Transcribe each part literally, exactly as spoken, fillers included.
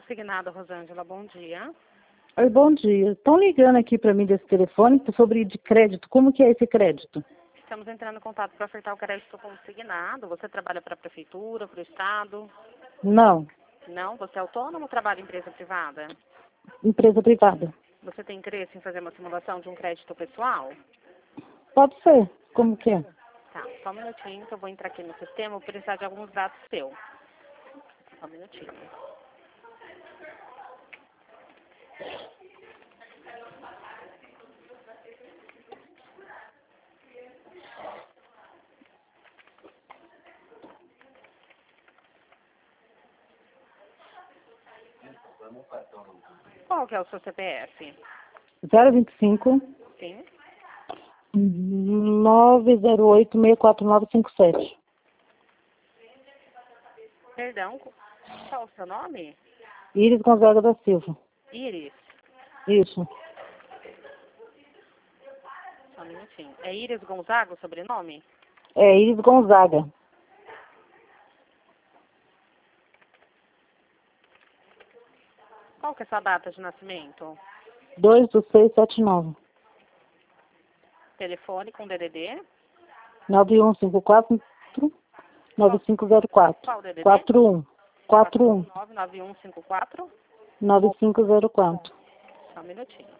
Consignado, Rosângela, bom dia. Oi, bom dia. Estão ligando aqui para mim desse telefone sobre de crédito. Como que é esse crédito? Estamos entrando em contato para ofertar o crédito consignado. Você trabalha para a prefeitura, para o estado? Não, Não? Você é autônomo ou trabalha em empresa privada? empresa privada. Você tem interesse em fazer uma simulação de um crédito pessoal? Pode ser. Como que é? Tá, só um minutinho que eu vou entrar aqui no sistema, vou precisar de alguns dados seus. Só um minutinho. Qual que é o seu C P F? zero vinte e cinco, Sim. nove zero oito, seis quatro nove cinco sete. Perdão, qual o seu nome? Iris Gonzaga da Silva. Iris. Isso. Só um minutinho. É Iris Gonzaga o sobrenome? É Iris Gonzaga. Qual que é a sua data de nascimento? dois do seis sete nove. Telefone com D D D? nove um cinco quatro, nove cinco zero quatro. Qual D D D? quatro um. quatro um. nove nove um cinco quatro? nove cinco zero quatro. Só um minutinho.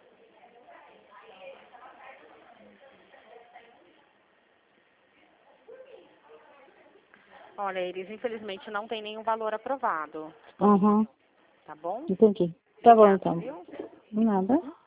Olha, Iris, infelizmente não tem nenhum valor aprovado. Uhum. Tá bom? Entendi. Tá bom, Obrigada, então. viu? Nada.